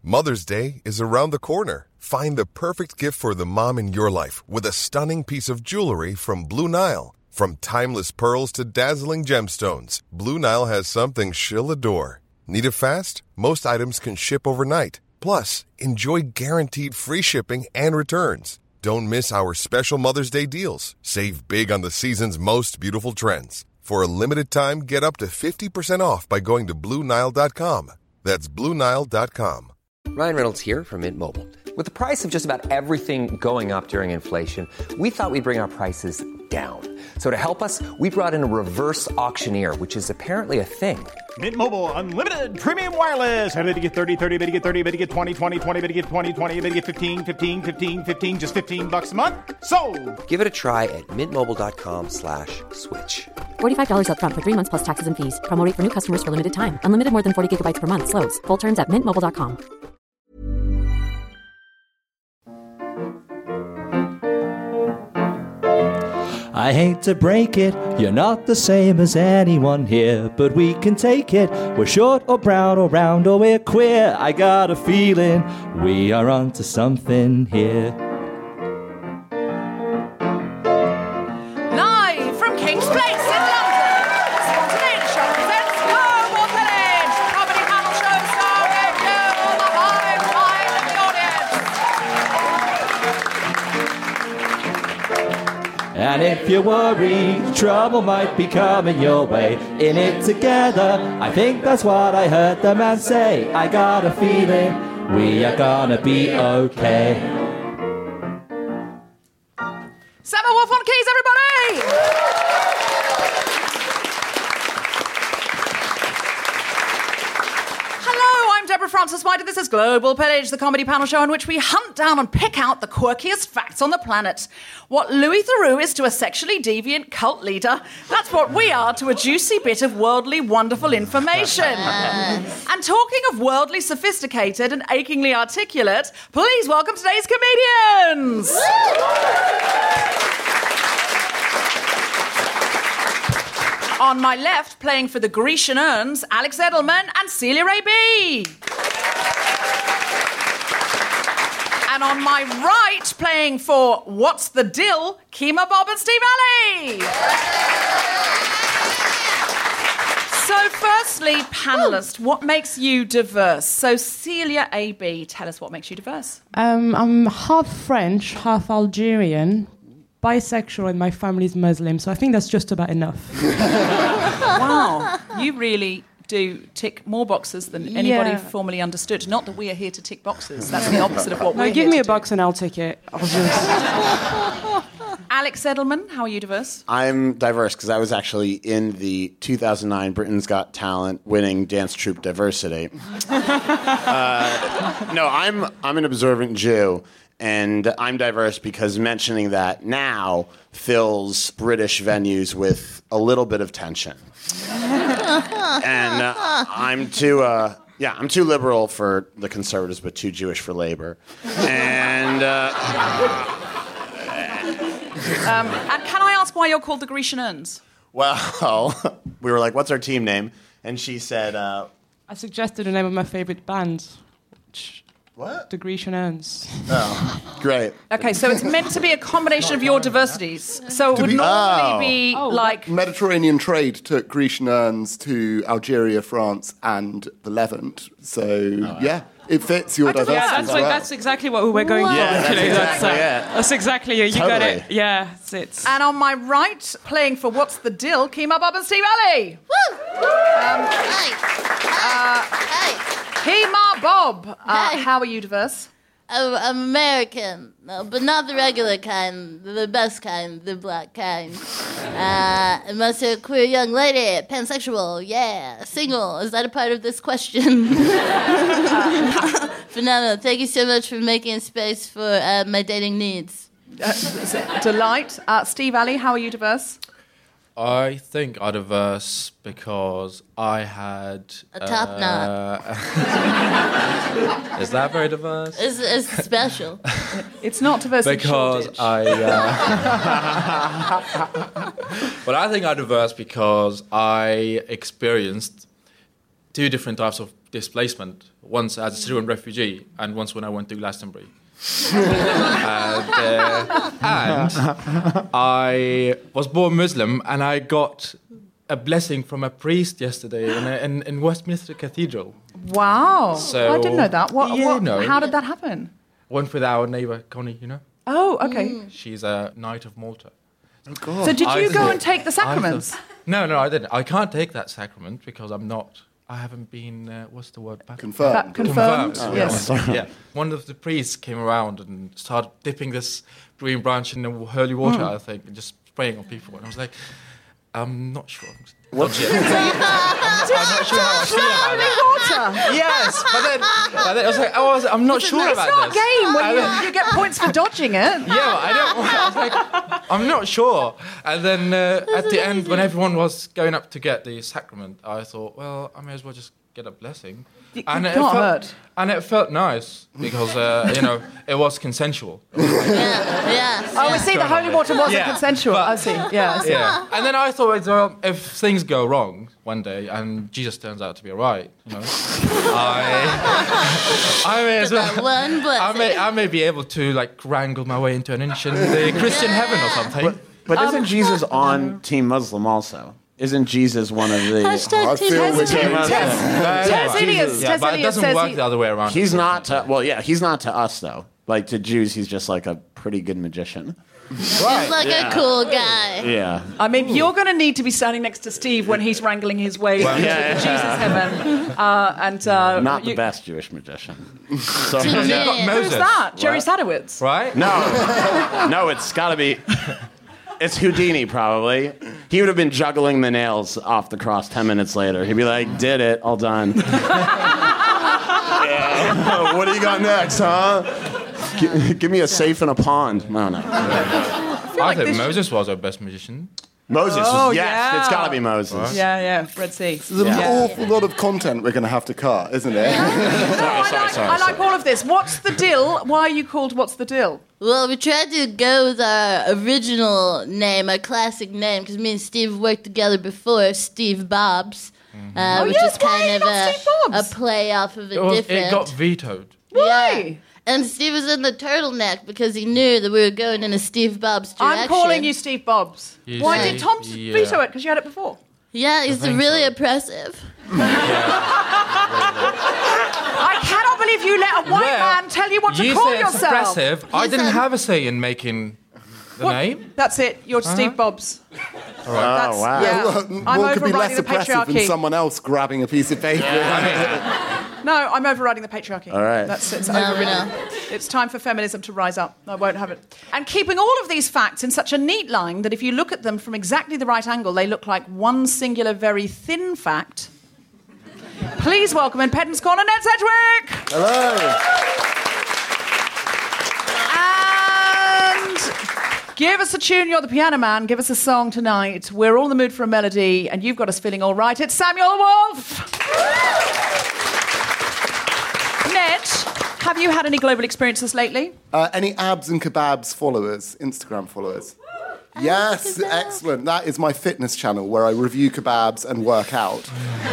Mother's Day is around the corner. Find the perfect gift for the mom in your life with a stunning piece of jewelry from Blue Nile. From timeless pearls to dazzling gemstones, Blue Nile has something she'll adore. Need it fast? Most items can ship overnight. Plus, enjoy guaranteed free shipping and returns. Don't miss our special Mother's Day deals. Save big on the season's most beautiful trends. For a limited time, get up to 50% off by going to BlueNile.com. That's BlueNile.com. Ryan Reynolds here from Mint Mobile. With the price of just about everything going up during inflation, we thought we'd bring our prices down. So to help us, we brought in a reverse auctioneer, which is apparently a thing. Mint Mobile Unlimited Premium Wireless. How to get 30, 30, bit to get 30, bit to get 20, 20, 20, bit to get 20, 20, bit to get 15, 15, 15, 15, just $15 a month? Sold! Give it a try at mintmobile.com/switch. $45 up front for 3 months plus taxes and fees. Promo rate for new customers for limited time. Unlimited more than 40 gigabytes per month. Slows full terms at mintmobile.com. I hate to break it, you're not the same as anyone here, but we can take it. We're short or brown or round or we're queer. I got a feeling we are onto something here. Live from King's Place in London, Spontaneity Show presents Global Village, comedy panel show starring you, the hive mind of the audience. And if you're worried, trouble might be coming your way. In it together, I think that's what I heard the man say. I got a feeling we are gonna be okay. Sammy Wolf on keys, everybody! Hello, I'm Deborah Francis-White, and this is Global Pillage, the comedy panel show in which we hunt down and pick out the quirkiest facts on the planet. What Louis Theroux is to a sexually deviant cult leader, that's what we are to a juicy bit of worldly wonderful information. And talking of worldly sophisticated and achingly articulate, please welcome today's comedians! On my left, playing for the Grecian Urns, Alex Edelman and Celia Ray B. And on my right, playing for What's the Dill, Kemah Bob and Steve Alley. So firstly, panellists, what makes you diverse? So Celia A.B., tell us what makes you diverse. I'm half French, half Algerian, bisexual, and my family's Muslim, so I think that's just about enough. Wow, you really do tick more boxes than anybody Yeah. formerly understood. Not that we are here to tick boxes. That's the opposite of what we're No, here give me to a box and I'll take it. I'll just... Alex Edelman, how are you diverse? I'm diverse because I was actually in the 2009 Britain's Got Talent winning dance troupe Diversity. No, I'm an observant Jew, and I'm diverse because mentioning that now fills British venues with a little bit of tension. And I'm too liberal for the Conservatives, but too Jewish for Labour. And can I ask why you're called the Grecian Urns? well, we were like, "What's our team name?" And she said, I suggested the name of my favourite band. "What?" The Grecian Urns. Oh, great. Okay, so it's meant to be a combination of your diversities. So it would normally be like... Mediterranean trade took Grecian urns to Algeria, France, and the Levant. So, it fits your diversity. Yeah, as well. that's exactly what we were going for. Yeah, that's actually. exactly it. That's exactly it. You got Totally. it. Yeah, it's... And on my right, playing for What's the Dill, Kemah Bob and Steve Alley. Woo! Kemah Bob, how are you diverse? I'm American, but not the regular kind, the best kind, the black kind. I'm also a queer young lady, pansexual, single. Is that a part of this question? Phenomenal. Thank you so much for making space for my dating needs. Delight. Steve Alley, how are you diverse? I think I'm diverse because I had... A top knot. Is that very diverse? It's special. It's not diverse because in But I think I'm diverse because I experienced two different types of displacement. Once as a Syrian refugee, and once when I went to Glastonbury. And I was born Muslim, and I got a blessing from a priest yesterday in Westminster Cathedral. Wow. So, I didn't know that. No. How did that happen? Went with our neighbour, Connie, you know? Oh, okay. She's a Knight of Malta. Oh, God. So did you go and take the sacraments? No, I didn't. I can't take that sacrament because I haven't been, what's the word? Confirmed. Confirmed. Oh, Yes. Yeah. One of the priests came around and started dipping this green branch in the holy water, I think, and just spraying on people. And I was like, I'm not sure. I'm not sure how I feel about that. Yes, but then I was like, I'm not sure about this. It's not a game when you get points for dodging it. Yeah, but I was like, I'm not sure. And then at the end, when everyone was going up to get the sacrament, I thought, well, I may as well just get a blessing. It hurt. And it felt nice because, it was consensual. Oh, we see, the holy water wasn't consensual. I see. Yeah. And then I thought, well, if things go wrong one day and Jesus turns out to be alright, I may as well. I may be able to wrangle my way into an ancient Christian heaven or something. But isn't Jesus on Team Muslim also? Isn't Jesus one of the... #Team Muslim. But it doesn't work the other way around. He's not to, he's not to us, though. Like, to Jews, he's just like a pretty good magician. He's like a cool guy. Yeah. I mean, you're going to need to be standing next to Steve when he's wrangling his way into Jesus heaven. Not the best Jewish magician. So, You've got Moses. Who's that? Jerry Sadowitz. Right? No, it's got to be... It's Houdini, probably. He would have been juggling the nails off the cross 10 minutes later. He'd be like, did it, all done. What do you got next, huh? Give me a safe in a pond. No. I think Moses was our best magician. Moses, Oh, yes, yeah. it's got to be Moses. Yeah, Red Sea. There's an awful lot of content we're going to have to cut, isn't it? I like all of this. What's the deal? Why are you called What's the Deal? Well, we tried to go with our original name, our classic name, because me and Steve worked together before, Steve Bobs, which is kind of a play off of different... It got vetoed. Why? Yeah. And Steve was in the turtleneck because he knew that we were going in a Steve Bobs direction. I'm calling you Steve Bobs. Why did Tom Yeah. veto it? Because you had it before. Yeah, he's really so. oppressive. I cannot believe you let a white man tell you what to call You say it's yourself. oppressive. I didn't have a say in making the name. That's it. You're Steve Bobs. Oh, wow. Yeah. I'm What could be overriding less the oppressive than patriarchy. someone else grabbing a piece of paper? No, I'm overriding the patriarchy. All right. It's overridden. no. It's time for feminism to rise up. I won't have it. And keeping all of these facts in such a neat line that if you look at them from exactly the right angle, they look like one singular, very thin fact. Please welcome in Pedant's Corner, Ned Sedgwick! Hello. And give us a tune, you're the piano man. Give us a song tonight. We're all in the mood for a melody, and you've got us feeling all right. It's Samuel Wolf! Ned, have you had any global experiences lately? Any abs and kebabs followers, Instagram followers? Yes, excellent. That is my fitness channel where I review kebabs and work out.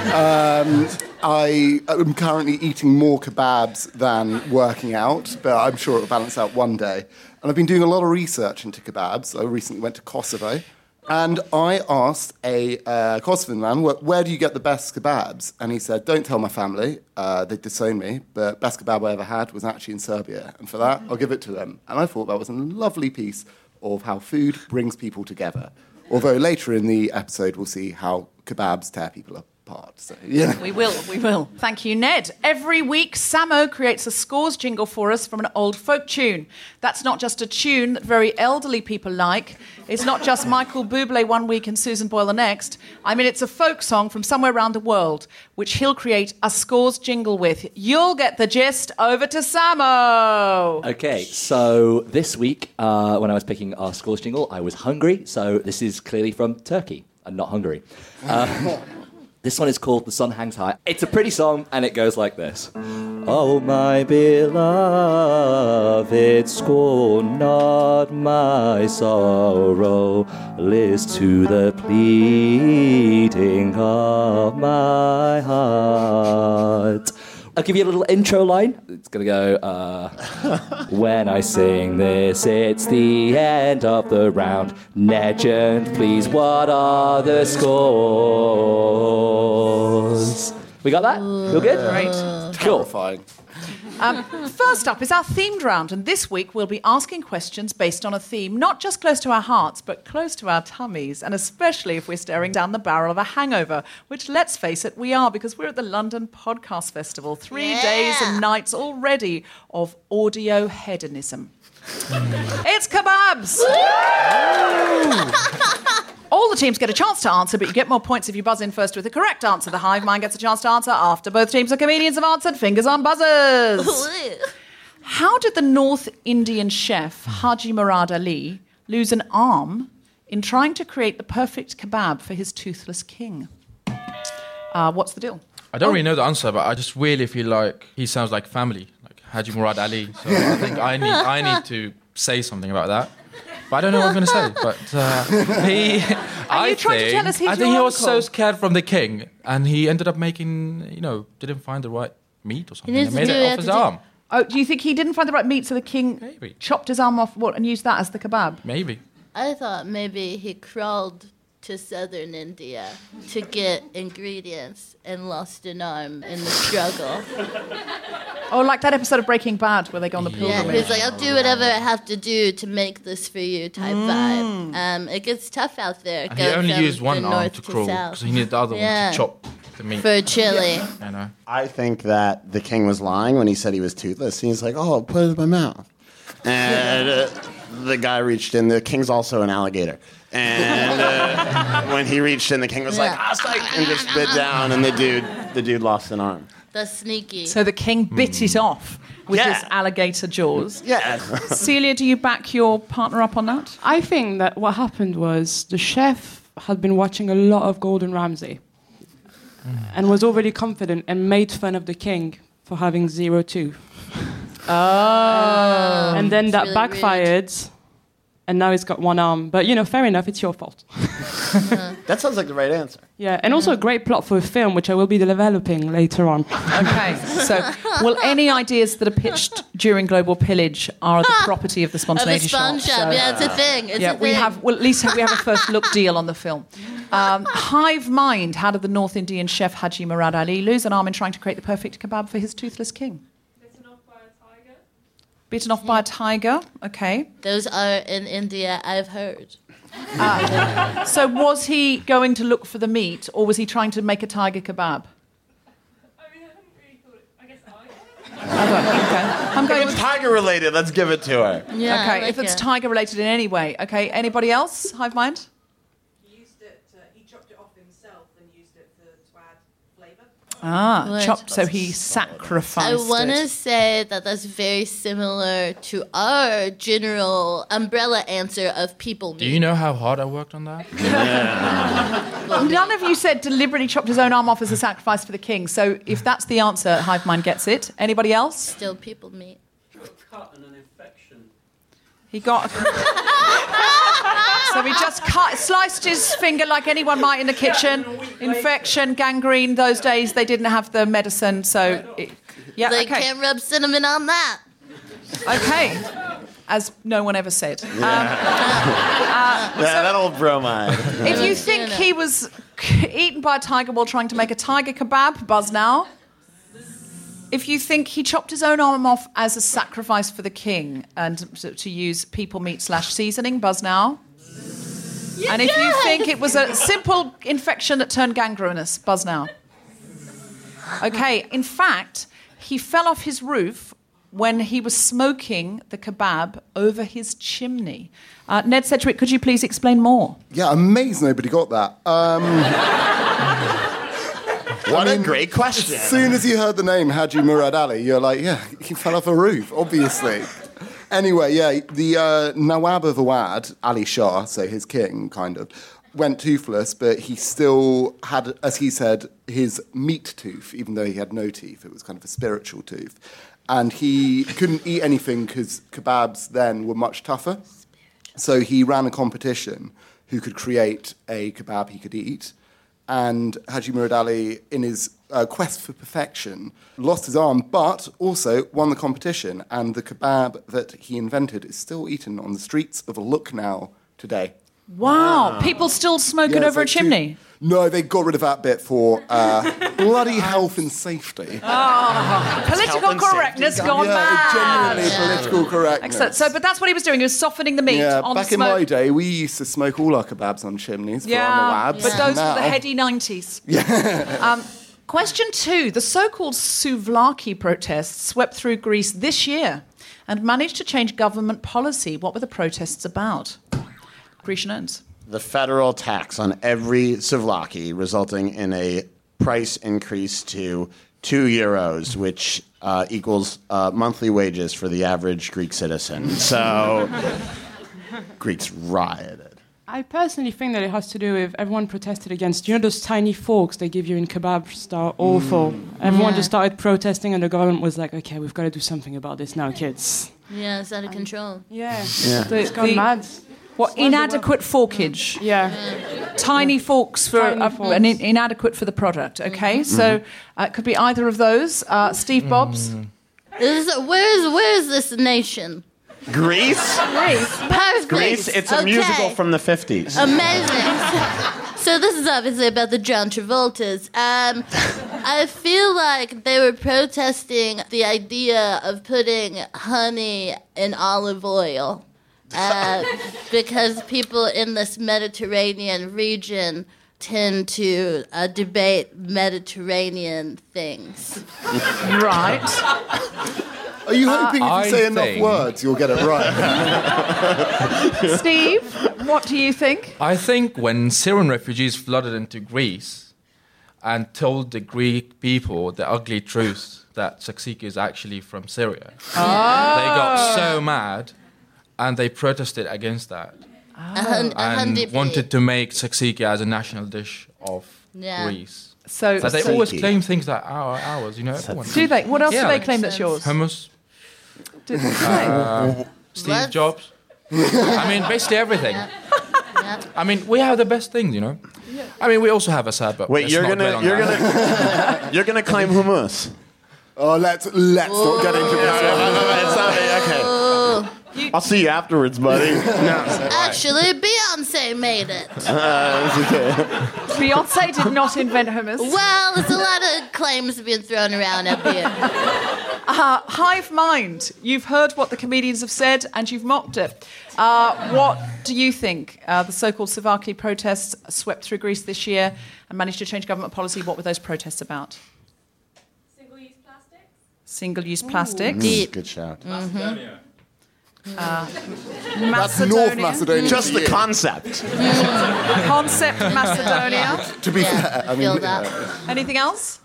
I am currently eating more kebabs than working out, but I'm sure it'll balance out one day. And I've been doing a lot of research into kebabs. I recently went to Kosovo, and I asked a Kosovan man, where do you get the best kebabs? And he said, don't tell my family, they'd disown me, but best kebab I ever had was actually in Serbia. And for that, I'll give it to them. And I thought that was a lovely piece of how food brings people together. Although later in the episode, we'll see how kebabs tear people apart. So, yeah. We will. Thank you, Ned. Every week, Samo creates a scores jingle for us from an old folk tune. That's not just a tune that very elderly people like. It's not just Michael Bublé one week and Susan Boyle the next. I mean, it's a folk song from somewhere around the world, which he'll create a scores jingle with. You'll get the gist. Over to Samo. Okay, so this week, when I was picking our scores jingle, I was hungry, so this is clearly from Turkey and not Hungary. This one is called The Sun Hangs High. It's a pretty song, and it goes like this. Oh, my beloved, scorn not my sorrow. Listen to the pleading of my heart. I'll give you a little intro line. It's going to go, when I sing this, it's the end of the round. Legend, please, what are the scores? We got that? Feel good? Great. Terrifying. First up is our themed round, and this week we'll be asking questions based on a theme not just close to our hearts, but close to our tummies, and especially if we're staring down the barrel of a hangover, which, let's face it, we are, because we're at the London Podcast Festival. 3 days and nights already of audio hedonism. It's kebabs! All the teams get a chance to answer, but you get more points if you buzz in first with the correct answer. The hive mind gets a chance to answer after both teams of comedians have answered. Fingers on buzzers. How did the North Indian chef Haji Murad Ali lose an arm in trying to create the perfect kebab for his toothless king? What's the deal? I don't really know the answer, but I just really feel like he sounds like family, like Haji Murad Ali. So I think I need to say something about that. But I don't know what I'm going to say. But I think he was so scared from the king, and he ended up making, didn't find the right meat or something. And made it off his arm. Oh, do you think he didn't find the right meat, so the king chopped his arm off and used that as the kebab? Maybe. I thought maybe he crawled to southern India to get ingredients and lost an arm in the struggle. Oh, like that episode of Breaking Bad where they go on the pilgrimage. Yeah, he's like, I'll do whatever I have to do to make this for you type vibe. It gets tough out there. He only used one arm to crawl because he needed the other one to chop the meat. For chili. I know. I think that the king was lying when he said he was toothless. He's like, oh, put it in my mouth. And the guy reached in. The king's also an alligator. And when he reached in, the king was like, and just bit down, and the dude lost an arm. That's sneaky. So the king bit it off with his alligator jaws. Yeah. Celia, do you back your partner up on that? I think that what happened was the chef had been watching a lot of Gordon Ramsay and was already confident and made fun of the king for having 0 tooth. Oh. And then that really backfired. Rude. And now he's got one arm. But, fair enough, it's your fault. That sounds like the right answer. Yeah, and also a great plot for a film, which I will be developing later on. Okay, so, any ideas that are pitched during Global Pillage are the property of the Spontaneity Shop? So, yeah, it's a thing. At least we have a first look deal on the film. Hive mind, how did the North Indian chef Haji Murad Ali lose an arm in trying to create the perfect kebab for his toothless king? Bitten off by a tiger, okay. Those are in India, I've heard. So was he going to look for the meat, or was he trying to make a tiger kebab? I haven't really thought it. I guess I'm going. If it's tiger related, let's give it to her. Yeah, okay, if it's tiger related in any way. Okay, anybody else? Hive mind? He chopped it off himself and used it to add flavour. Chopped, so he sacrificed I want to say that that's very similar to our general umbrella answer of people meat. Do you know how hard I worked on that? None of you said deliberately chopped his own arm off as a sacrifice for the king. So if that's the answer, Hive mind gets it. Anybody else? Still people meat. Cut and an infection. He got... So he just sliced his finger like anyone might in the kitchen. Infection, gangrene. Those days they didn't have the medicine, so They can't rub cinnamon on that. Okay, as no one ever said. That old bromide. If you think he was eaten by a tiger while trying to make a tiger kebab, buzz now. If you think he chopped his own arm off as a sacrifice for the king and to use people meat / seasoning, buzz now. And if you think it was a simple infection that turned gangrenous, buzz now. Okay, in fact, he fell off his roof when he was smoking the kebab over his chimney. Ned Sedgwick, could you please explain more? Yeah, amazed nobody got that. What a great question. As soon as you heard the name Haji Murad Ali, you're like, yeah, he fell off a roof, obviously. Anyway, yeah, the Nawab of Awadh, Ali Shah, so his king, kind of, went toothless, but he still had, as he said, his meat tooth, even though he had no teeth. It was kind of a spiritual tooth. And he couldn't eat anything because kebabs then were much tougher. So he ran a competition who could create a kebab he could eat. And Haji Murad Ali, in his quest for perfection, lost his arm, but also won the competition. And the kebab that he invented is still eaten on the streets of Lucknow today. Wow. People still smoke it over a chimney? No, they got rid of that bit for bloody health and safety. Political correctness gone mad. Genuinely political correctness. Excellent. But that's what he was doing. He was softening the meat on back the smoke. in my day, we used to smoke all our kebabs on chimneys for our Nawabs. But those now, were the heady 90s. Question 2. The so-called souvlaki protests swept through Greece this year and managed to change government policy. What were the protests about? Grecian Owns. The federal tax on every souvlaki, resulting in a price increase to €2, which equals monthly wages for the average Greek citizen. So Greeks rioted. I personally think that it has to do with everyone protested against, those tiny forks they give you in kebabs that are awful. Everyone just started protesting and the government was like, okay, we've got to do something about this now, kids. Yeah, it's out of control. It's gone mad. What, inadequate forkage? Tiny forks for inadequate for the product. Okay, so it could be either of those. Steve Bobs. Where is this nation? Greece? Perfect. Greece. It's a musical from the 50s. Amazing. So this is obviously about the John Travoltas. I feel like they were protesting the idea of putting honey in olive oil. Because people in this Mediterranean region tend to debate Mediterranean things. Right. Are you hoping if you say enough words, you'll get it right? Steve, what do you think? I think when Syrian refugees flooded into Greece and told the Greek people the ugly truth that tzatziki is actually from Syria, they got so mad. And they protested against that and wanted to make tzatziki as a national dish of Greece. So they always claim things that are ours, everyone. Do they? What else do they claim that's yours? Hummus. Did they say? Steve Jobs. I mean, basically everything. I mean, we have the best things, I mean, we also have a sad, but wait, you're gonna claim hummus? Oh, let's not get into this. Okay. I'll see you afterwards, buddy. Actually, Beyonce made it. Beyonce did not invent hummus. Well, there's a lot of claims being thrown around up here. Hive mind. You've heard what the comedians have said and you've mocked it. What do you think? The so-called souvlaki protests swept through Greece this year and managed to change government policy. What were those protests about? Single-use plastics. Single-use plastics. Good shout. Macedonia. That's North Macedonia. Just the concept. Concept Macedonia. To be fair, I mean, anything else?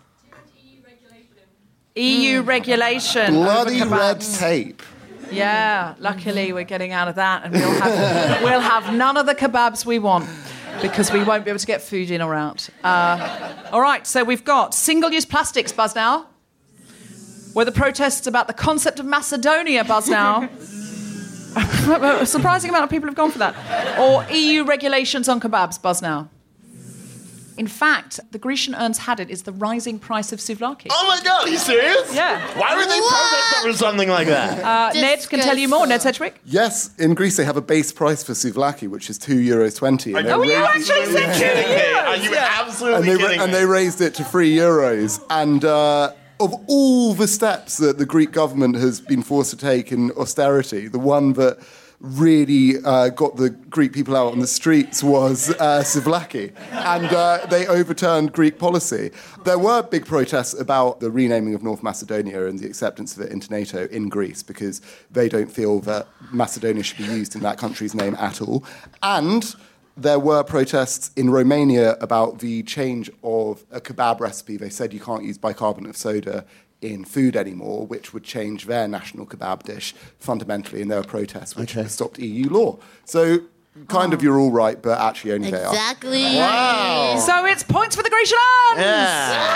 EU regulation. Bloody red tape. Yeah, luckily we're getting out of that, and we'll have none of the kebabs we want because we won't be able to get food in or out. All right, so we've got single-use plastics. Buzz now. Were the protests about the concept of Macedonia? Buzz now. A surprising amount of people have gone for that. Or EU regulations on kebabs. Buzz now. In fact, the Grecian Urns had it is the rising price of souvlaki. Oh my God, are you serious? Yeah. Why would they protest over something like that? Ned can tell you more. Ned Sedgwick? Yes, in Greece they have a base price for souvlaki, which is €2.20. Oh, you actually said €2. Are you absolutely kidding me? And they raised it to €3. And of all the steps that the Greek government has been forced to take in austerity, the one that really got the Greek people out on the streets was souvlaki. And they overturned Greek policy. There were big protests about the renaming of North Macedonia and the acceptance of it into NATO in Greece because they don't feel that Macedonia should be used in that country's name at all. And there were protests in Romania about the change of a kebab recipe. They said you can't use bicarbonate of soda in food anymore, which would change their national kebab dish fundamentally, and there were protests which stopped EU law. So kind of you're all right, but actually only they are. Exactly. Wow. So it's points for the Grecians. Yeah.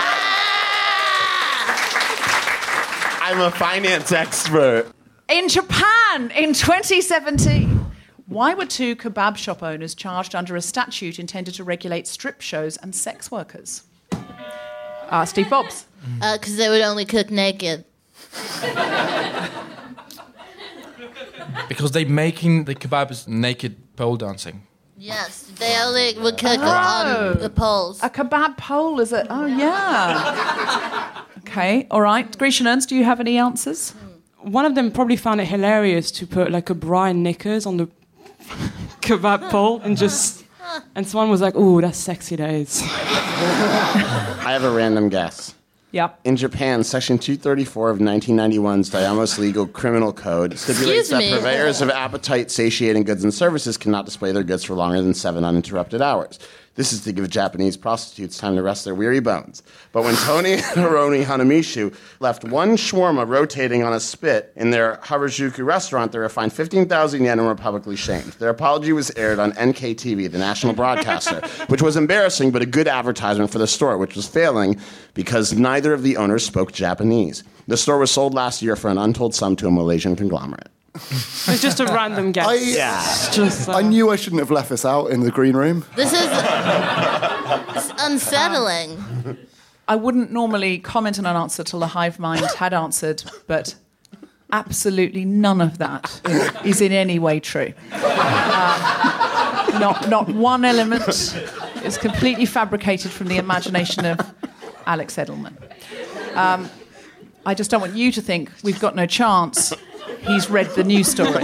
I'm a finance expert. In Japan in 2017, why were 2 kebab shop owners charged under a statute intended to regulate strip shows and sex workers? Steve Bobs. Because they would only cook naked. Because they making the kebabs naked pole dancing. Yes, they only would cook on the poles. A kebab pole, is it? Oh, yeah. Okay, all right. Grecian Ernst, do you have any answers? One of them probably found it hilarious to put like a Brian Knickers on the kebab pole and someone was like, "Ooh, that's sexy days." I have a random guess. Yeah. In Japan, Section 234 of 1991's Daimyo's Legal Criminal Code stipulates that purveyors of appetite-satiating goods and services cannot display their goods for longer than 7 uninterrupted hours. This is to give Japanese prostitutes time to rest their weary bones. But when Tony and Hironi Hanamishu left one shawarma rotating on a spit in their Harajuku restaurant, they were fined 15,000 yen and were publicly shamed. Their apology was aired on NKTV, the national broadcaster, which was embarrassing but a good advertisement for the store, which was failing because neither of the owners spoke Japanese. The store was sold last year for an untold sum to a Malaysian conglomerate. It's just a random guess. I knew I shouldn't have left this out in the green room. This is it's unsettling. I wouldn't normally comment on an answer till the hive mind had answered, but absolutely none of that is in any way true. Not one element is completely fabricated from the imagination of Alex Edelman. I just don't want you to think we've got no chance. He's read the news story.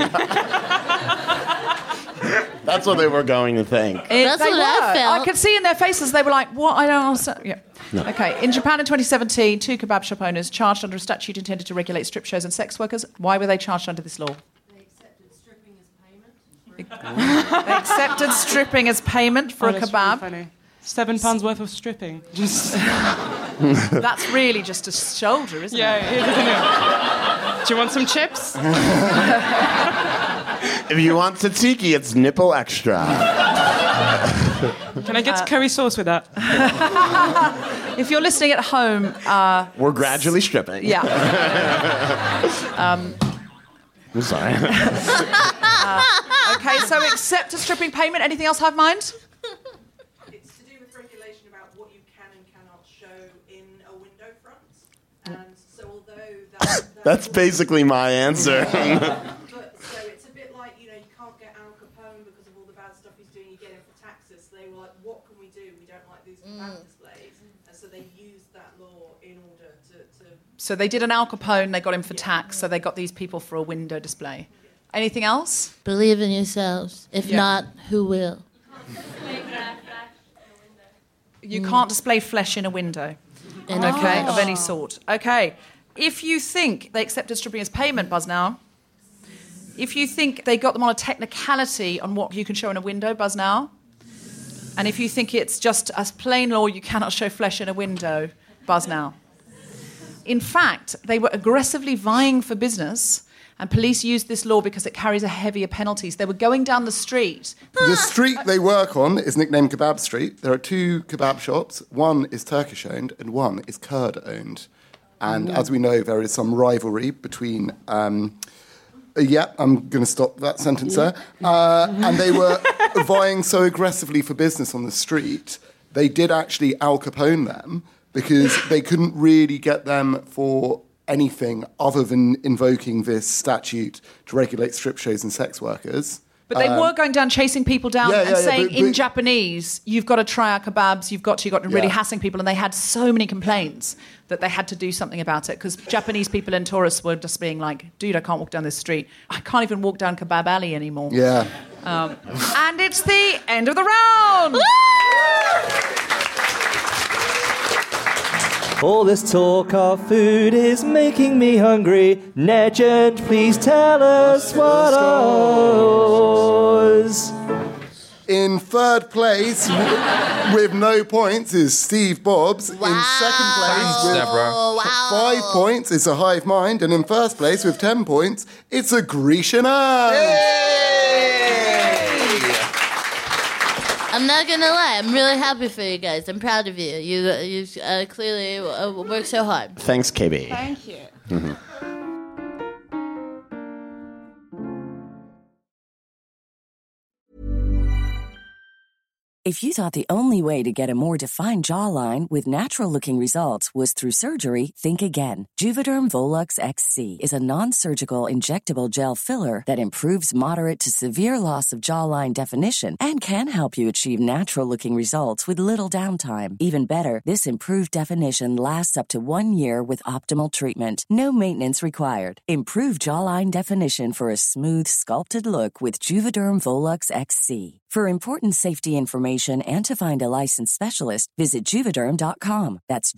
That's what they were going to think. That's what I felt. I could see in their faces they were like, "What? I don't understand." Yeah. No. Okay. In Japan in 2017, 2 kebab shop owners charged under a statute intended to regulate strip shows and sex workers. Why were they charged under this law? They accepted stripping as payment. They accepted stripping as payment for a that's kebab. really funny. £7 worth of stripping. Just That's really just a shoulder, isn't it? yeah, it is, isn't it? Do you want some chips? If you want tzatziki, it's nipple extra. Can I get curry sauce with that? If you're listening at home, We're gradually stripping. yeah. I'm sorry. Okay, so accept a stripping payment. Anything else have mind? It's to do with regulation about what you can and cannot show in a window front. And so although That's basically my answer. But so it's a bit like, you can't get Al Capone because of all the bad stuff he's doing, you get him for taxes. So they were like, what can we do? We don't like these kebab displays. And so they used that law in order to So they did an Al Capone, they got him for tax, so they got these people for a window display. Anything else? Believe in yourselves. If not, who will? You can't display flesh in a window. Okay. Of any sort. Okay. If you think they accepted stripping as payment, buzz now. If you think they got them on a technicality on what you can show in a window, buzz now. And if you think it's just as plain law you cannot show flesh in a window, buzz now. In fact, they were aggressively vying for business, and police used this law because it carries a heavier penalties. They were going down the street. The street they work on is nicknamed Kebab Street. There are 2 kebab shops. One is Turkish-owned and one is Kurd-owned. And as we know, there is some rivalry between... I'm going to stop that sentence there. And they were vying so aggressively for business on the street, they did actually Al Capone them because they couldn't really get them for anything other than invoking this statute to regulate strip shows and sex workers. But they were going down, chasing people down and saying but in Japanese, you've got to try our kebabs, you've got to really hassling people. And they had so many complaints that they had to do something about it because Japanese people and tourists were just being like, dude, I can't walk down this street. I can't even walk down Kebab Alley anymore. Yeah. And it's the end of the round. All this talk of food is making me hungry. Legend, please tell us what ours. In third place, with no points, is Steve Bobs. Wow. In second place, with Deborah. 5 points, is a Hive Mind. And in first place, with 10 points, it's a Grecian Ernst. I'm not gonna lie. I'm really happy for you guys. I'm proud of you. You clearly work so hard. Thanks, KB. Thank you. Mm-hmm. If you thought the only way to get a more defined jawline with natural-looking results was through surgery, think again. Juvederm Volux XC is a non-surgical injectable gel filler that improves moderate to severe loss of jawline definition and can help you achieve natural-looking results with little downtime. Even better, this improved definition lasts up to 1 year with optimal treatment. No maintenance required. Improve jawline definition for a smooth, sculpted look with Juvederm Volux XC. For important safety information and to find a licensed specialist, visit Juvederm.com. That's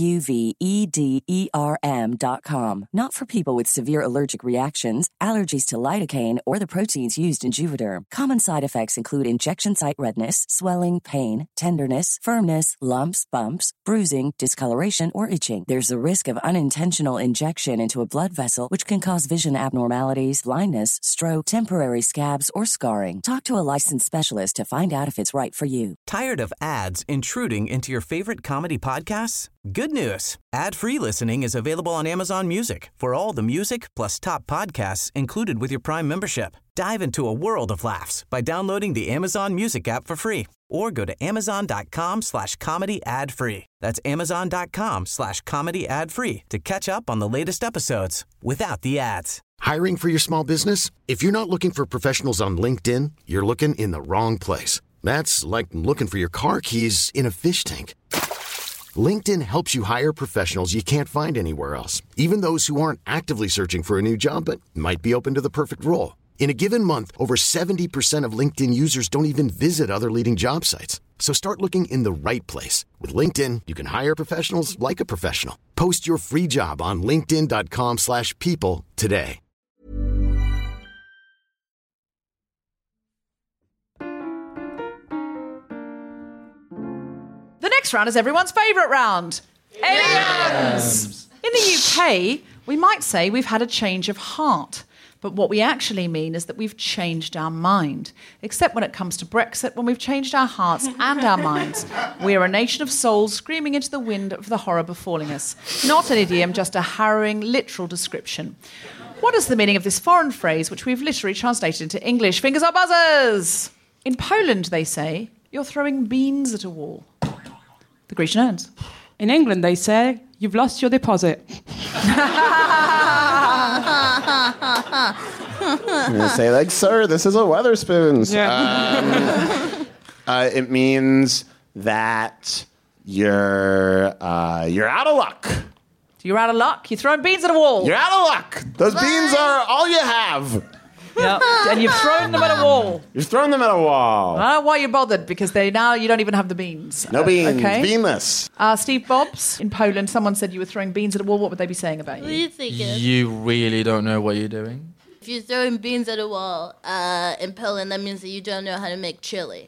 Juvederm.com. Not for people with severe allergic reactions, allergies to lidocaine, or the proteins used in Juvederm. Common side effects include injection site redness, swelling, pain, tenderness, firmness, lumps, bumps, bruising, discoloration, or itching. There's a risk of unintentional injection into a blood vessel, which can cause vision abnormalities, blindness, stroke, temporary scabs, or scarring. Talk to a licensed specialist to find out if it's right for you. Tired of ads intruding into your favorite comedy podcasts? Good news. Ad-free listening is available on Amazon Music for all the music plus top podcasts included with your Prime membership. Dive into a world of laughs by downloading the Amazon Music app for free or go to amazon.com/comedy ad-free. That's amazon.com/comedy ad-free to catch up on the latest episodes without the ads. Hiring for your small business? If you're not looking for professionals on LinkedIn, you're looking in the wrong place. That's like looking for your car keys in a fish tank. LinkedIn helps you hire professionals you can't find anywhere else, even those who aren't actively searching for a new job but might be open to the perfect role. In a given month, over 70% of LinkedIn users don't even visit other leading job sites. So start looking in the right place. With LinkedIn, you can hire professionals like a professional. Post your free job on linkedin.com/people today. The next round is everyone's favourite round. Aliens! In the UK, we might say we've had a change of heart. But what we actually mean is that we've changed our mind. Except when it comes to Brexit, when we've changed our hearts and our minds. We are a nation of souls screaming into the wind of the horror befalling us. Not an idiom, just a harrowing, literal description. What is the meaning of this foreign phrase, which we've literally translated into English? Fingers or buzzers? In Poland, they say, you're throwing beans at a wall. The Grecian urns. In England, they say, you've lost your deposit. I'm going to say, like, sir, this is a Weatherspoons. Yeah. It means that you're out of luck. You're out of luck. You're throwing beans at a wall. You're out of luck. Those beans are all you have. Yep. And you've thrown them at a wall. You've thrown them at a wall. I don't know why you're bothered, because now you don't even have the beans. No beans. Okay. Beanless. Steve Bobs, in Poland, someone said you were throwing beans at a wall. What would they be saying about you? What do you think? You really don't know what you're doing. If you're throwing beans at a wall in Poland, that means that you don't know how to make chili.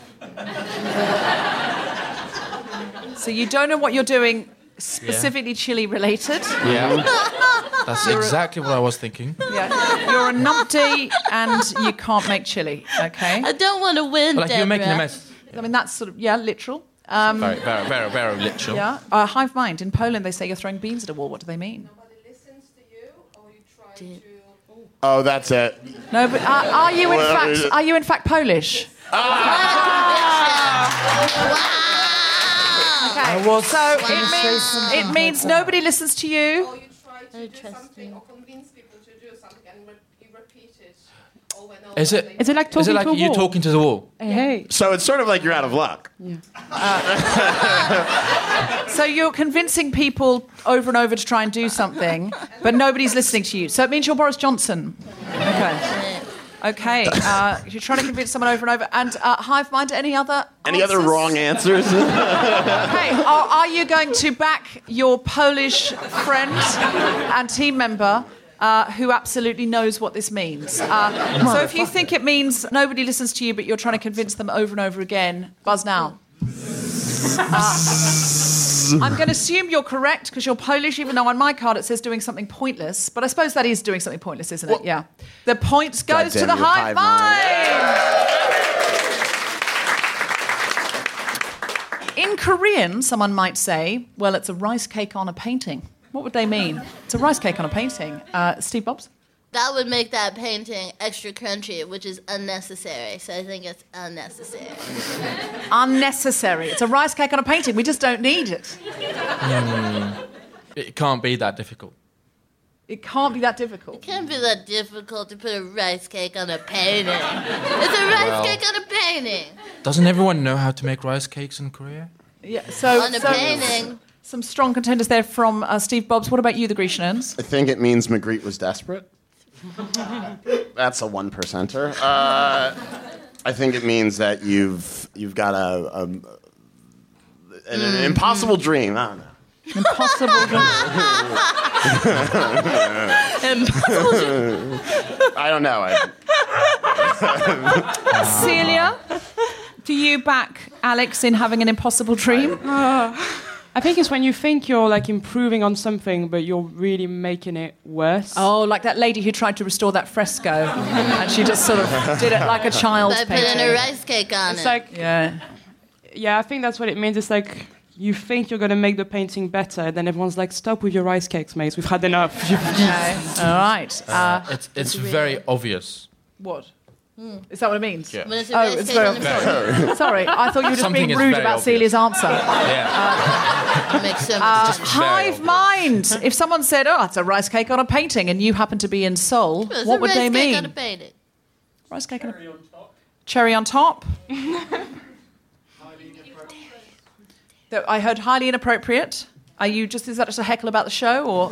So you don't know what you're doing, specifically chili related? Yeah. That's exactly what I was thinking. Yeah. You're a numpty and you can't make chili, okay? I don't want to win, Like Deborah. you're making a mess. I mean, that's sort of, literal. Very, very, very, very literal. Yeah. Hive mind. In Poland, they say you're throwing beans at a wall. What do they mean? Nobody listens to you, or you try to... Oh, that's it. No, but are you in fact Polish? Okay. So it means nobody listens to you. Or you try to do something or convince people to do something and you repeat it over and over. Is it like talking to a you wall? talking to the wall? Hey. So it's sort of like you're out of luck. So you're convincing people over and over to try and do something, but nobody's listening to you. So it means you're Boris Johnson. Okay. You're trying to convince someone over and over. And Hive Mind, any other wrong answers? Okay. Are you going to back your Polish friend and team member who absolutely knows what this means? So if you think it means nobody listens to you, but you're trying to convince them over and over again, buzz now. I'm going to assume you're correct because you're Polish, even though on my card it says doing something pointless. But I suppose that is doing something pointless, isn't it? Yeah. The points goes to the Hive Mind. in Korean, someone might say, well, it's a rice cake on a painting. What would they mean? It's a rice cake on a painting. Steve Bobs? That would make that painting extra crunchy, which is unnecessary. So I think it's unnecessary. Unnecessary. It's a rice cake on a painting. We just don't need it. It can't be that difficult. It can't be that difficult. It can't be that difficult to put a rice cake on a painting. It's a rice cake on a painting. Doesn't everyone know how to make rice cakes in Korea? Yeah. So on a painting. Some strong contenders there from Steve Bobs. What about you, the Grecians? I think it means Magritte was desperate. That's a 1%er. I think it means that you've got an impossible dream. I don't know. Impossible dream. Impossible dream. I don't know. Celia, do you back Alex in having an impossible dream? I think it's when you think you're like improving on something, but you're really making it worse. Oh, like that lady who tried to restore that fresco, and she just sort of did it like a child's By painting. putting a rice cake on It's it. like, yeah, I think that's what it means. It's like you think you're going to make the painting better, then everyone's like, stop with your rice cakes, mates. We've had enough. Okay. All right. It's very obvious. What? Is that what it means? Yeah. When it's a rice it's cake very on a obvious. Sorry, I thought you were just Something being is rude very about obvious. Celia's answer. It makes so much sense. Hive mind. If someone said, "Oh, it's a rice cake on a painting," and you happen to be in Seoul, It's what a would they rice cake mean? on a painting. Rice cake on a cherry on top. I heard highly inappropriate. Are you just? Is that just a heckle about the show, or?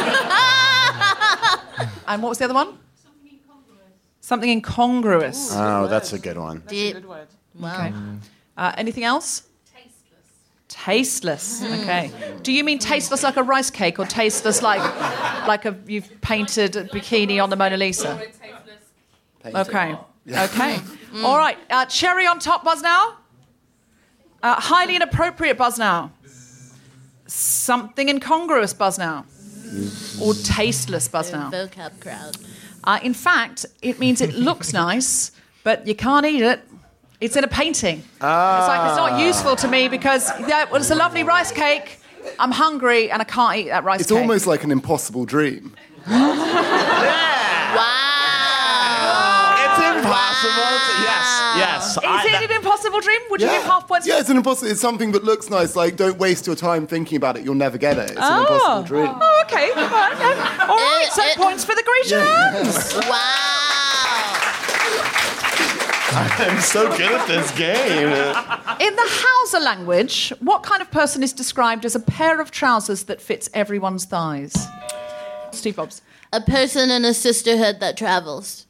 And what was the other one? Something incongruous. Oh, that's a good one. Deep. Wow. Okay. Anything else? Tasteless. Okay. Do you mean tasteless like a rice cake, or tasteless like you've painted a bikini on the Mona Lisa? Okay. Okay. All right. Cherry on top, buzz now. Highly inappropriate, buzz now. Something incongruous, buzz now. Or tasteless, buzz now. Vocab crowd. In fact, it means it looks nice, but you can't eat it. It's in a painting. It's like it's not useful to me because it's a lovely rice cake. I'm hungry and I can't eat that rice It's cake. almost like an impossible dream. Wow. It's impossible. Yes. Is it an impossible dream? Would you give half points? Yeah, it's an impossible. It's something that looks nice. Like, don't waste your time thinking about it. You'll never get it. It's an impossible dream. Oh, okay. All right, so points for the Grecians. Wow. I'm so good at this game. In the Hausa language, what kind of person is described as a pair of trousers that fits everyone's thighs? Steve Bobs. A person in a sisterhood that travels.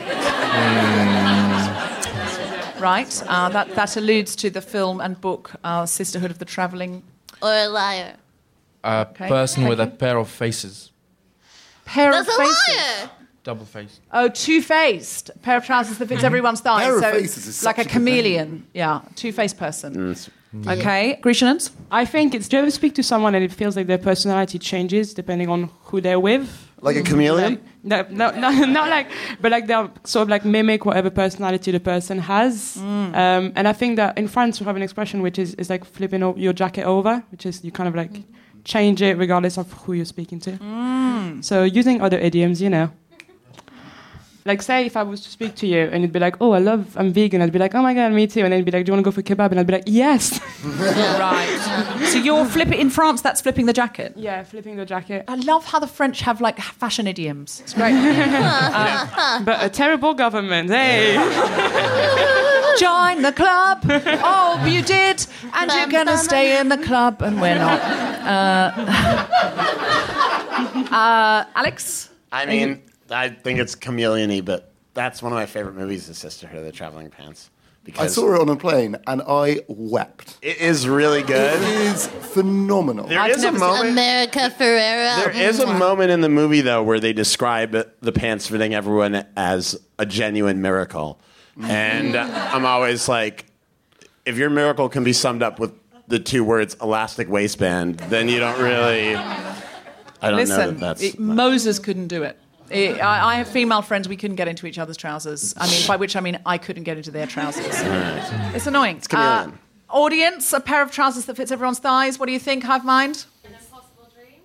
Right. That alludes to the film and book Sisterhood of the Travelling. Or a liar. A person with a pair of faces. Pair That's of a faces. liar. Double face. Oh, two-faced. A pair of trousers that fits everyone's thighs. Pair of so faces is like such a a good chameleon. Yeah, two-faced person. Okay. Grecians? I think it's, do you ever speak to someone and it feels like their personality changes depending on who they're with? Like a chameleon? No, not like, but like they'll sort of like mimic whatever personality the person has. And I think that in France we have an expression which is like flipping your jacket over, which is you kind of like change it regardless of who you're speaking to. So using other idioms, you know. Like, say if I was to speak to you and you'd be like, oh, I'm vegan. I'd be like, oh my God, me too. And then you'd be like, do you want to go for kebab? And I'd be like, yes. Right. So you're flipping, in France, that's flipping the jacket? Yeah, flipping the jacket. I love how the French have, like, fashion idioms. It's great. But a terrible government, hey. Join the club. Oh, you did. And you're going to stay in the club, and we're not. Alex? I mean, I think it's chameleon-y, but that's one of my favorite movies, The Sisterhood of the Traveling Pants. I Because saw it on a plane and I wept. it is really good. It is phenomenal. There is a moment. America Ferrera. There is a moment in the movie, though, where they describe the pants fitting everyone as a genuine miracle. And I'm always like, if your miracle can be summed up with the two words elastic waistband, then you don't really... I don't know Listen, that that's... Moses couldn't do it. I have female friends, we couldn't get into each other's trousers. I mean, by which I mean I couldn't get into their trousers. It's annoying. It's chameleon. Audience, a pair of trousers that fits everyone's thighs. What do you think, Hive Mind? An impossible dream.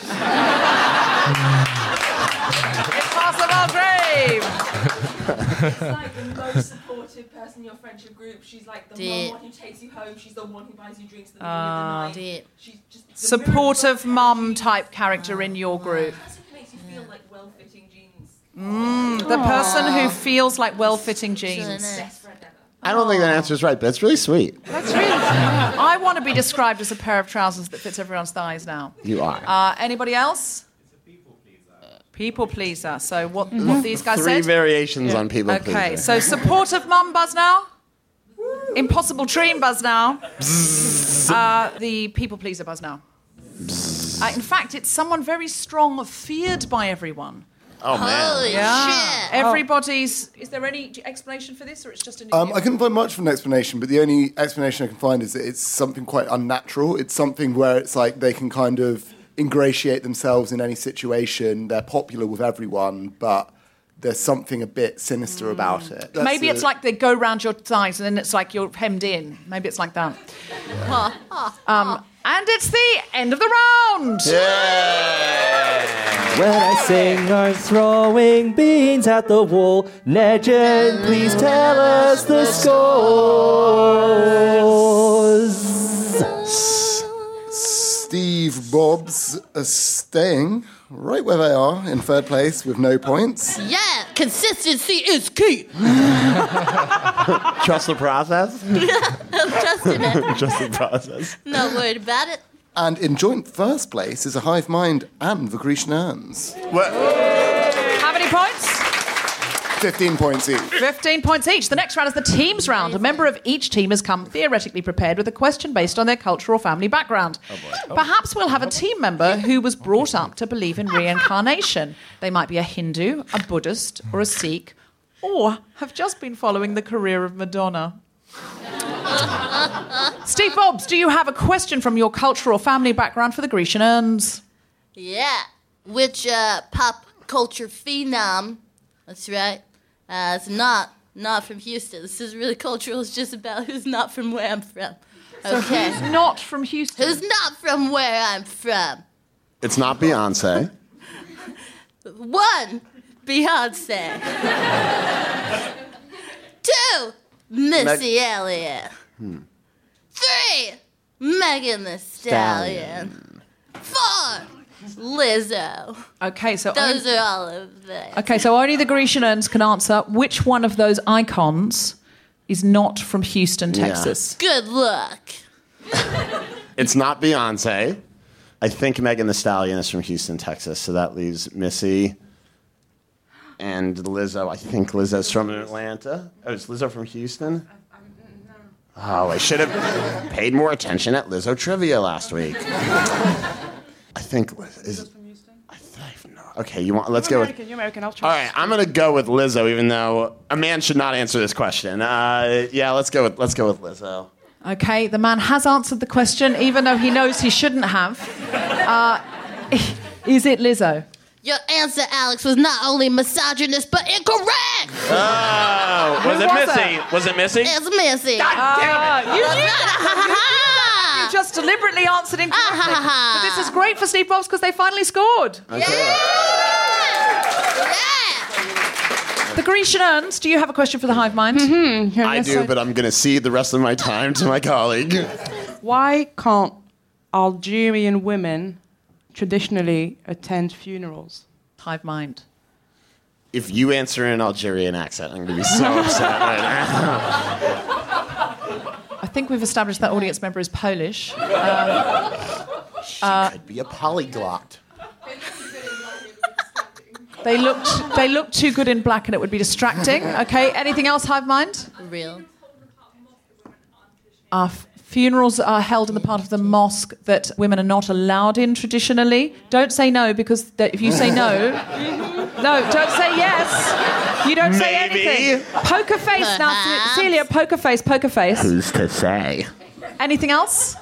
Impossible dream. She's like the most supportive person in your friendship group. She's like the one who takes you home. She's the one who buys you drinks at the beginning of the night. She's just the Supportive mum type character in your group. The person who makes you feel like well-fitting jeans. The person who feels like well-fitting jeans. Best friend ever. I don't think that answer is right, but it's really sweet. That's really. I want to be described as a pair of trousers that fits everyone's thighs now. You are. Anybody else? People pleaser. So what these guys Three said? variations on people pleaser. Okay, so supportive mum buzz now. Impossible dream buzz now. The people pleaser buzz now. In fact, it's someone very strong, feared by everyone. Oh, man. Holy shit. Everybody's... Is there any explanation for this, or it's just a new... I couldn't find much of an explanation, but the only explanation I can find is that it's something quite unnatural. It's something where it's like they can kind of ingratiate themselves in any situation. They're popular with everyone, but there's something a bit sinister about it. Maybe it's like they go round your thighs and then it's like you're hemmed in. Maybe it's like that. And it's the end of the round. When I sing, I'm throwing beans at the wall. Legend, please tell us the scores. Steve Bobs are staying right where they are in third place with no points. Yeah, consistency is key. Trust the process? I'm trusting it. Trust the process. Not worried about it. And in joint first place is a Hive Mind and the Grecian Urns. How many points? 15 points each. 15 points each. The next round is the teams round. A member of each team has come theoretically prepared with a question based on their cultural or family background. Perhaps we'll have a team member who was brought up to believe in reincarnation. They might be a Hindu, a Buddhist, or a Sikh, or have just been following the career of Madonna. Steve Bobs, do you have a question from your cultural or family background for the Grecian Urns? Yeah. Which pop culture phenom, that's right, it's not from Houston. This is really cultural. It's just about who's not from where I'm from. So Okay. who's not from Houston? Who's not from where I'm from? It's not Beyonce. 1, Beyonce. 2, Missy Elliott. 3, Megan Thee Stallion. 4, Lizzo. Okay, so Those are all of them. Okay, so only the Grecian Urns can answer which one of those icons is not from Houston, Texas. Good luck. It's not Beyonce. I think Megan Thee Stallion is from Houston, Texas, so that leaves Missy and Lizzo. I think Lizzo's from Atlanta. Oh, is Lizzo from Houston? Oh, I should have paid more attention at Lizzo trivia last week. I think is. Okay, you want? Let's go with. You're American. I'll All try. right, I'm gonna go with Lizzo, even though a man should not answer this question. Yeah, let's go with Lizzo. Okay, the man has answered the question, even though he knows he shouldn't have. Is it Lizzo? Your answer, Alex, was not only misogynist, but incorrect! Oh, was it Missy? Was it Missy? It's Missy. God damn it! You knew that. You just deliberately answered incorrectly. But this is great for Steve Bobs because they finally scored. The Grecian Urns, do you have a question for the Hive Mind? Mm-hmm. I do, but I'm going to cede the rest of my time to my colleague. Why can't Algerian women traditionally attend funerals? Hive Mind. If you answer in an Algerian accent, I'm going to be so upset right now. I think we've established that audience member is Polish. She could be a polyglot. They looked too good in black and it would be distracting. Okay, anything else, Hive Mind? Real. Funerals are held in the part of the mosque that women are not allowed in traditionally. Don't say no, because if you say no, don't say yes. You don't say anything. Poker face now, Celia. Poker face. Poker face. Who's to say? Anything else?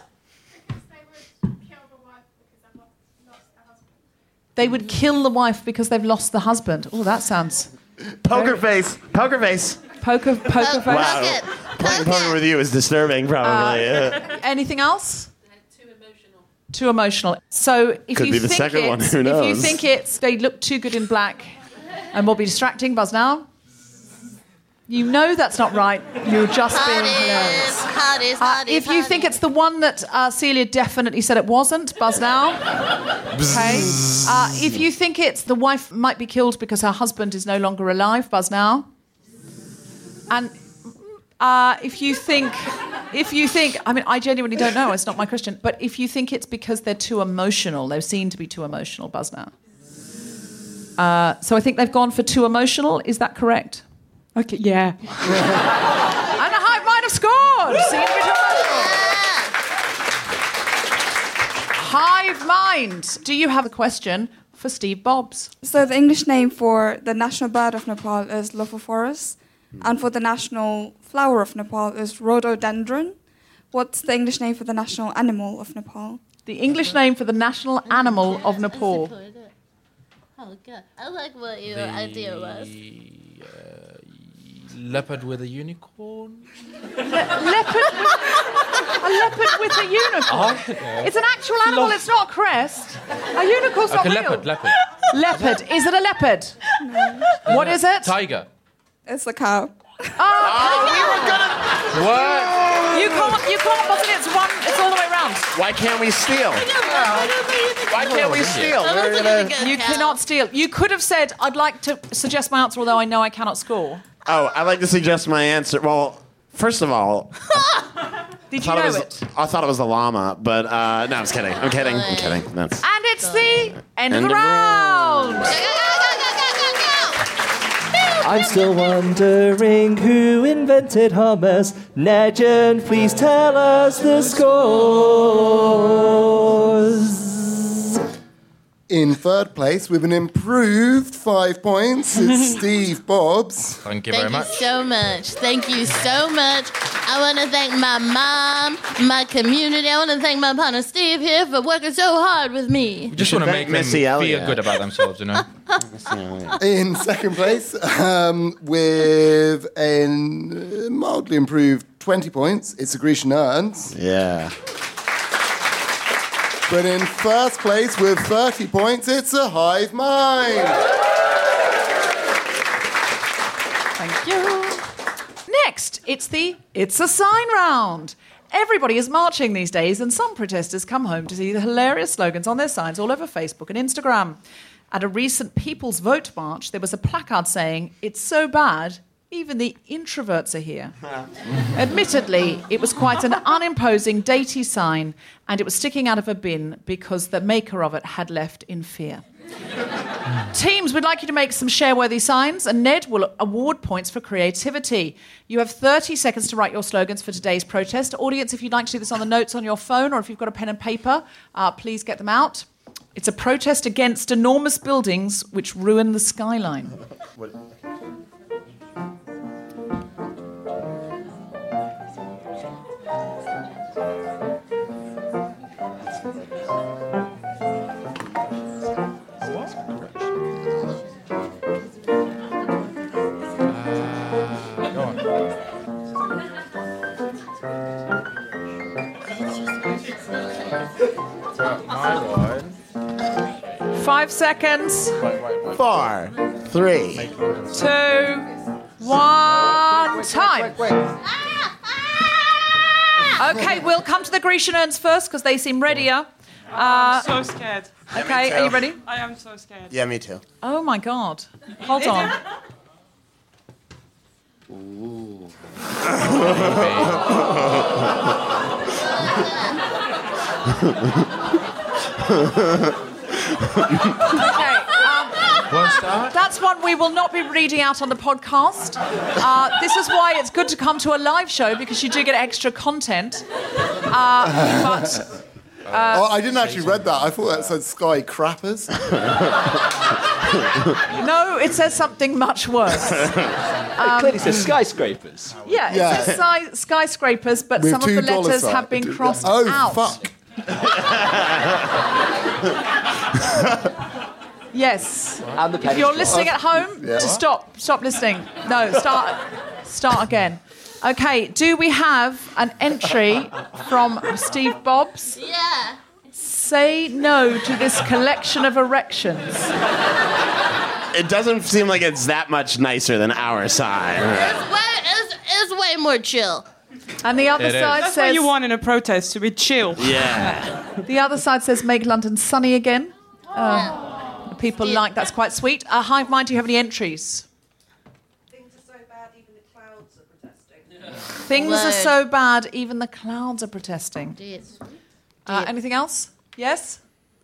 They would kill the wife because they've lost the husband. Oh, that sounds... Poker face. Poker face. Poker face. Wow. Playing poker with you is disturbing, probably. Anything else? Too emotional. So if Could you be the think second one, it's, who if you knows? think it's they look too good in black and will be distracting, buzz now. You know that's not right. You're just being hilarious. If you think it's the one that Celia definitely said it wasn't, buzz now. Okay. If you think it's the wife might be killed because her husband is no longer alive, buzz now. And if you think, I mean, I genuinely don't know. It's not my question. But if you think it's because they're too emotional, they seem to be too emotional, buzz now. So I think they've gone for too emotional. Is that correct? Okay, yeah. And a hive might have scored. Seem to be too emotional. Hive mind. Do you have a question for Steve Bobbs? So the English name for the national bird of Nepal is Lophophorus, and for the national flower of Nepal is rhododendron. What's the English name for the national animal of Nepal? The English name for the national animal of Nepal. Oh, God. I like what your idea was. Leopard with a unicorn? A leopard with a unicorn? It's an actual animal, it's not a crest. A unicorn's not real. Leopard. Leopard. Is it a leopard? No. What is it? Tiger. It's a cow. What? You can't buzz it, it's all the way around. Why can't we steal? Why can't we steal? You cannot steal. You could have said, I'd like to suggest my answer, although I know I cannot score. Oh, I'd like to suggest my answer. Well, first of all... Did you know it? I thought it was the llama, but no, I'm just kidding. I'm kidding. That's... And it's the end of the round. I'm still wondering who invented hummus. Legend, please tell us the scores. In third place, with an improved 5 points, it's Steve Bobbs. Thank you very much. Thank you so much. I want to thank my mom, my community. I want to thank my partner Steve here for working so hard with me. We just want to make them feel good about themselves, you know. In second place, with a mildly improved 20 points, it's a Grecian Urns. Yeah. But in first place with 30 points, it's a Hive Mind. Thank you. Next, it's a sign round. Everybody is marching these days, and some protesters come home to see the hilarious slogans on their signs all over Facebook and Instagram. At a recent People's Vote march, there was a placard saying, "It's so bad, even the introverts are here." Admittedly, it was quite an unimposing, datey sign, and it was sticking out of a bin because the maker of it had left in fear. Teams, we'd like you to make some share-worthy signs, and Ned will award points for creativity. You have 30 seconds to write your slogans for today's protest. Audience, if you'd like to do this on the notes on your phone, or if you've got a pen and paper, please get them out. It's a protest against enormous buildings which ruin the skyline. My one. 5 seconds. 4, 3, 2, 1, time. Okay, we'll come to the Grecian Urns first because they seem readier. I'm so scared. Okay, are you ready? I am so scared. Yeah, me too. Oh my God. Hold on. Ooh. Okay, that's one we will not be reading out on the podcast. This is why it's good to come to a live show, because you do get extra content. I didn't actually read that. I thought that said sky crappers. No, it says something much worse. It clearly says skyscrapers. Yeah, it says skyscrapers, but With some of the $2 letters sign. have been crossed Oh, out. fuck. Yes. And the If you're pennies. listening at home, Yeah. just stop listening. No, start again. Okay, do we have an entry from Steve Bobs? Yeah. Say no to this collection of erections. It doesn't seem like it's that much nicer than our side. It's way more chill. And the other side That's says... what you want in a protest, to be chill. Yeah. The other side says make London sunny again. People like that's quite sweet. Hive Mind, do you have any entries? Things are so bad, even the clouds are protesting. Things are so bad, even the clouds are protesting. Anything else? Yes?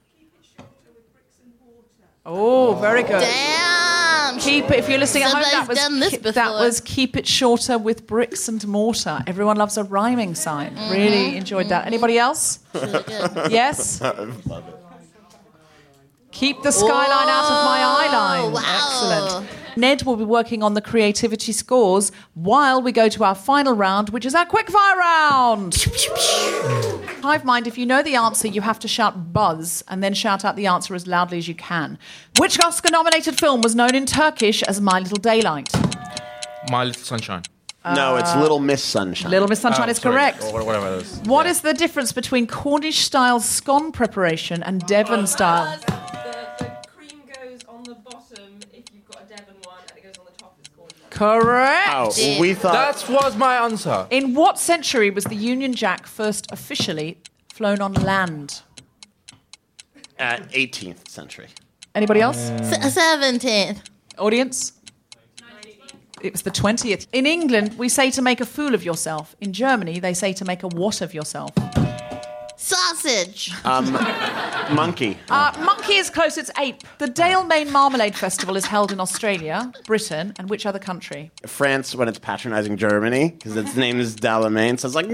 Oh, very good. Damn. Keep it. If you're listening at home, Somebody's done this before. that was keep it shorter with bricks and mortar. Everyone loves a rhyming sign. Really enjoyed that. Anybody else? Yes? Love it. Keep the skyline out of my eye line. Wow. Excellent. Ned will be working on the creativity scores while we go to our final round, which is our quickfire round. Hive Mind, if you know the answer, you have to shout buzz and then shout out the answer as loudly as you can. Which Oscar-nominated film was known in Turkish as My Little Daylight? My Little Sunshine. No, it's Little Miss Sunshine. Little Miss Sunshine is sorry. correct. Or whatever it is. What is the difference between Cornish-style scone preparation and Devon-style? The cream goes on the bottom if you've got a Devon one, and it goes on the top if it's Cornish. Correct. Oh, we thought... That was my answer. In what century was the Union Jack first officially flown on land? 18th century. Anybody else? 17th. Audience? It was the 20th. In England, we say to make a fool of yourself. In Germany, they say to make a what of yourself? Sausage. Monkey. Monkey is close, it's ape. The Dale Main Marmalade Festival is held in Australia, Britain, and which other country? France, when it's patronizing Germany, because its name is Dalamain, so it's like,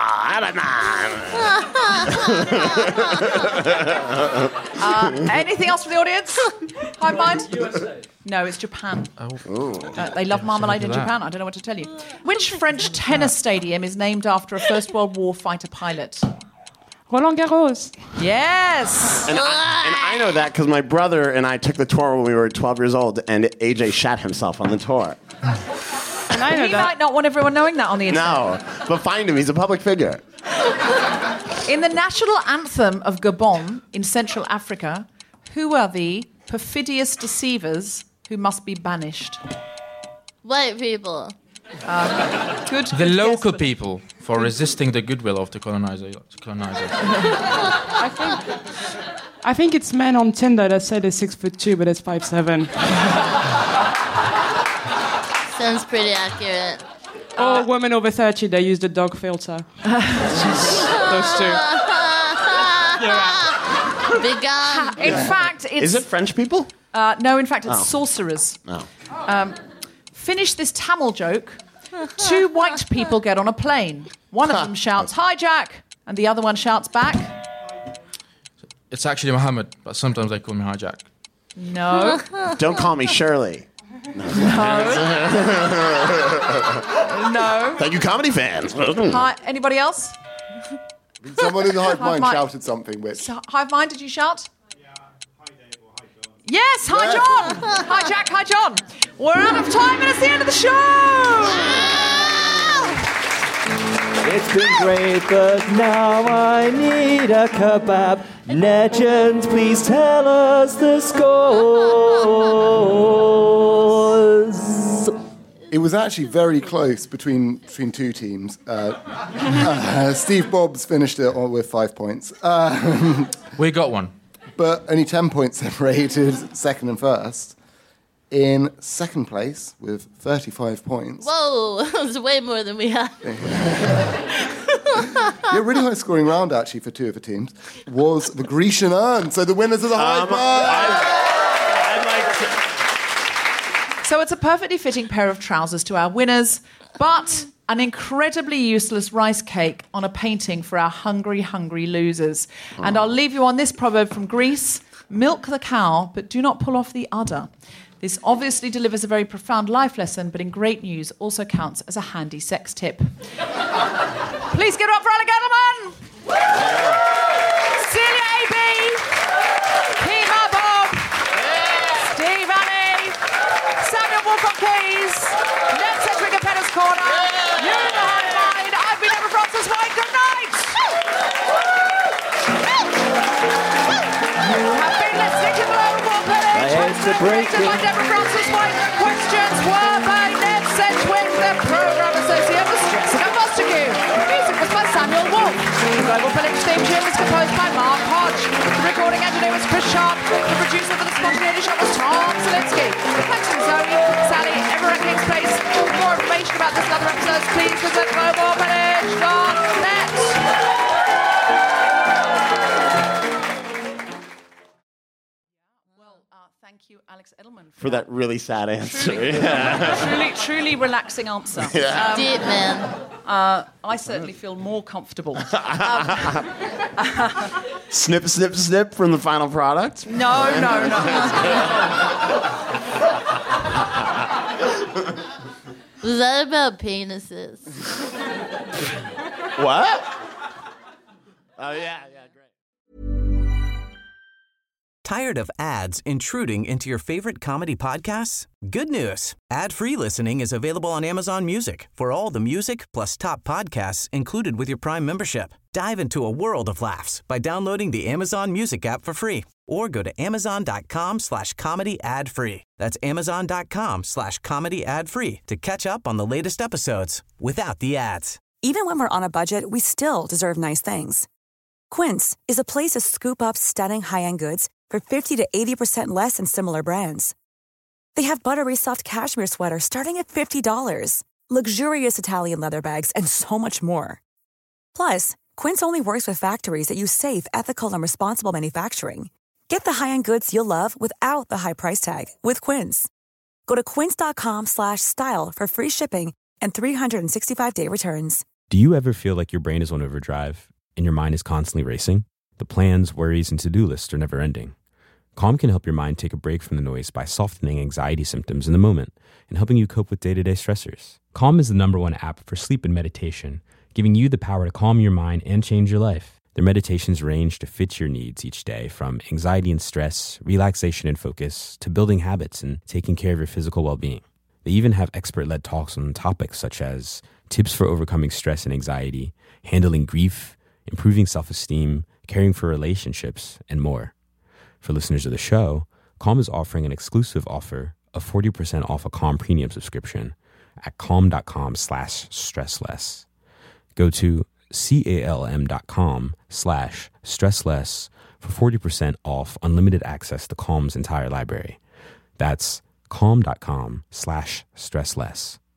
anything else from the audience? Hive Mind? USA. No, it's Japan. They love marmalade in Japan. I don't know what to tell you. Which French tennis stadium is named after a First World War fighter pilot? Roland Garros. Yes. And I know that because my brother and I took the tour when we were 12 years old, and AJ shat himself on the tour. And I know He that. might not want everyone knowing that on the internet. No, but find him. He's a public figure. In the national anthem of Gabon in Central Africa, who are the perfidious deceivers who must be banished? White people. Good. The local people for resisting the goodwill of the colonizers. I think it's men on Tinder that say they're 6'2", but it's 5'7". Sounds pretty accurate. Or women over 30 that use the dog filter. Those two. Vegan. In fact, it's... Is it French people? No, in fact, it's sorcerers. No. Finish this Tamil joke. Two white people get on a plane. One of them shouts, "Hi, Jack," and the other one shouts back. It's actually Mohammed, but sometimes they call me Hijack. No. Don't call me Shirley. No. Thank you, comedy fans. Hi, anybody else? Someone in the Hive Mind Mind. shouted something which... Hive Mind, did you shout? Yes, hi John. Hi Jack, hi John. We're out of time and it's the end of the show. It's been great, but now I need a kebab. Legends, please tell us the scores. It was actually very close between two teams. Steve Bobs finished it with 5 points. We got one. But only 10 points separated second and first. In second place, with 35 points. Whoa, that was way more than we had. Yeah, really high scoring round, actually, for two of the teams, was the Grecian Urn. So the winners of the Hive Mind. So it's a perfectly fitting pair of trousers to our winners, but an incredibly useless rice cake on a painting for our hungry, hungry losers. And I'll leave you on this proverb from Greece: milk the cow, but do not pull off the udder. This obviously delivers a very profound life lesson, but in great news also counts as a handy sex tip. Please get up for Alan Gettleman! Celia A.B. Kima Bob! Steve Annie! Samuel Wolfgang Keys! Ned Sedgwick at Penner's Corner! break Directed by it. Deborah Francis White. The questions were by Ned Sedgwick. The programme associate was Jessica Fostergue. Music was by Samuel Wolfe. The Global Pillage theme tune was composed by Mark Hodge. The recording engineer was Chris Sharp. The producer for the Spontaneity Shop was Tom Selinsky. Thanks to Zoe, Sally, everyone at King's Place. For more information about this and other episodes, please visit globalpillage.net. Thank you, Alex Edelman, For that really sad answer. truly relaxing answer. Yeah. Deep, man. I certainly feel more comfortable. Snip, snip, snip from the final product? No. Was that about penises? What? Oh, yeah, great. Tired of ads intruding into your favorite comedy podcasts? Good news. Ad-free listening is available on Amazon Music for all the music plus top podcasts included with your Prime membership. Dive into a world of laughs by downloading the Amazon Music app for free or go to amazon.com/comedy ad-free. That's amazon.com/comedy ad-free to catch up on the latest episodes without the ads. Even when we're on a budget, we still deserve nice things. Quince is a place to scoop up stunning high-end goods for 50 to 80% less than similar brands. They have buttery soft cashmere sweaters starting at $50, luxurious Italian leather bags, and so much more. Plus, Quince only works with factories that use safe, ethical, and responsible manufacturing. Get the high-end goods you'll love without the high price tag with Quince. Go to quince.com/style for free shipping and 365-day returns. Do you ever feel like your brain is on overdrive and your mind is constantly racing? The plans, worries, and to-do lists are never ending. Calm can help your mind take a break from the noise by softening anxiety symptoms in the moment and helping you cope with day-to-day stressors. Calm is the #1 app for sleep and meditation, giving you the power to calm your mind and change your life. Their meditations range to fit your needs each day, from anxiety and stress, relaxation and focus, to building habits and taking care of your physical well-being. They even have expert-led talks on topics such as tips for overcoming stress and anxiety, handling grief, improving self-esteem, caring for relationships, and more. For listeners of the show, Calm is offering an exclusive offer of 40% off a Calm premium subscription at calm.com/stressless. Go to calm.com/stressless for 40% off unlimited access to Calm's entire library. That's calm.com/stressless.